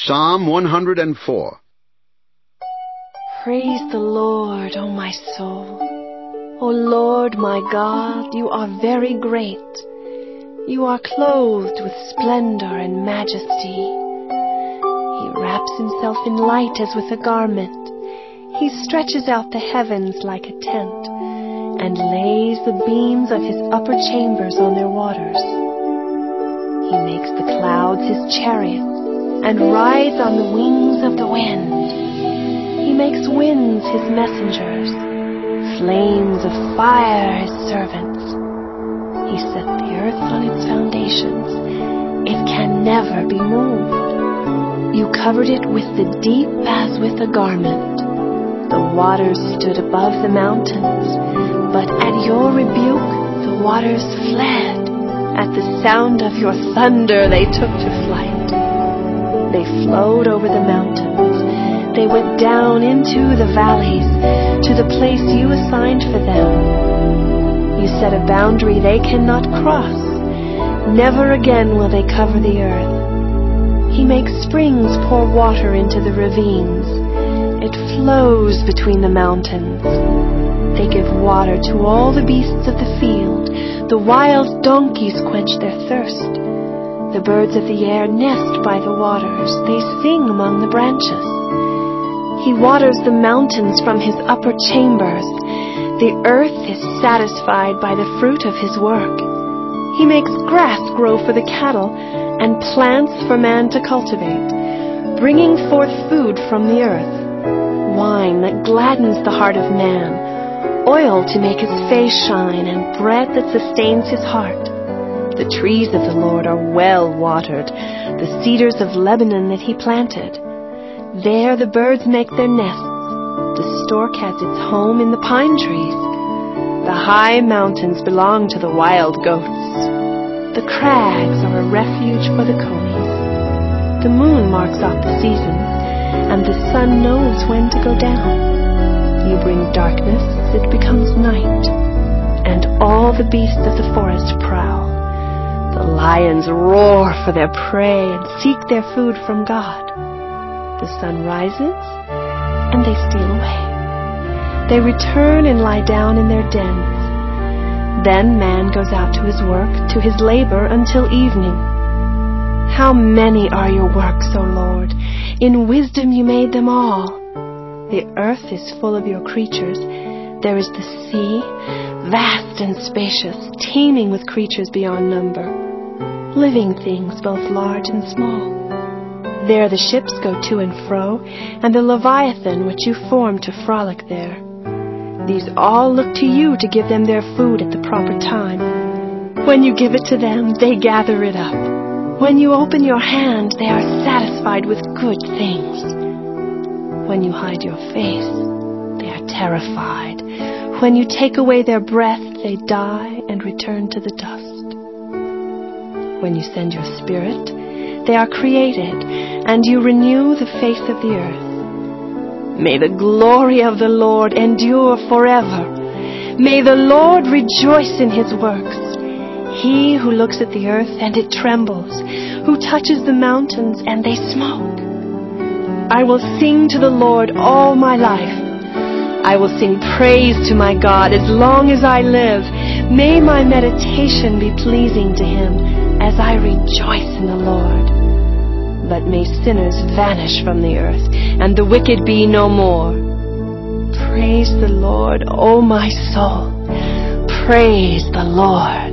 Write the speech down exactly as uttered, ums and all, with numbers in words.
Psalm one hundred four. Praise the Lord, O my soul. O Lord my God, you are very great. You are clothed with splendor and majesty. He wraps himself in light as with a garment. He stretches out the heavens like a tent, and lays the beams of his upper chambers on their waters. He makes the clouds his chariot, and rides on the wings of the wind. He makes winds his messengers, flames of fire his servants. He set the earth on its foundations. It can never be moved. You covered it with the deep as with a garment. The waters stood above the mountains, but at your rebuke the waters fled. At the sound of your thunder they took to flight. They flowed over the mountains. They went down into the valleys, to the place you assigned for them. You set a boundary they cannot cross. Never again will they cover the earth. He makes springs pour water into the ravines. It flows between the mountains. They give water to all the beasts of the field. The wild donkeys quench their thirst. The birds of the air nest by the waters. They sing among the branches. He waters the mountains from his upper chambers. The earth is satisfied by the fruit of his work. He makes grass grow for the cattle and plants for man to cultivate, bringing forth food from the earth, wine that gladdens the heart of man, oil to make his face shine, and bread that sustains his heart. The trees of the Lord are well watered, the cedars of Lebanon that he planted. There the birds make their nests. The stork has its home in the pine trees. The high mountains belong to the wild goats. The crags are a refuge for the conies. The moon marks off the seasons, and the sun knows when to go down. You bring darkness, it becomes night, and all the beasts of the forest prowl. The lions roar for their prey and seek their food from God. The sun rises, and they steal away. They return and lie down in their dens. Then man goes out to his work, to his labor, until evening. How many are your works, O Lord? In wisdom you made them all. The earth is full of your creatures. There is the sea, vast and spacious, teeming with creatures beyond number, living things both large and small. There the ships go to and fro, and the Leviathan which you formed to frolic there. These all look to you to give them their food at the proper time. When you give it to them, they gather it up. When you open your hand, they are satisfied with good things. When you hide your face, they are terrified. When you take away their breath, they die and return to the dust. When you send your spirit, they are created, and you renew the face of the earth. May the glory of the Lord endure forever. May the Lord rejoice in his works. He who looks at the earth and it trembles, who touches the mountains and they smoke. I will sing to the Lord all my life. I will sing praise to my God as long as I live. May my meditation be pleasing to him as I rejoice in the Lord. But may sinners vanish from the earth, and the wicked be no more. Praise the Lord, O my soul. Praise the Lord.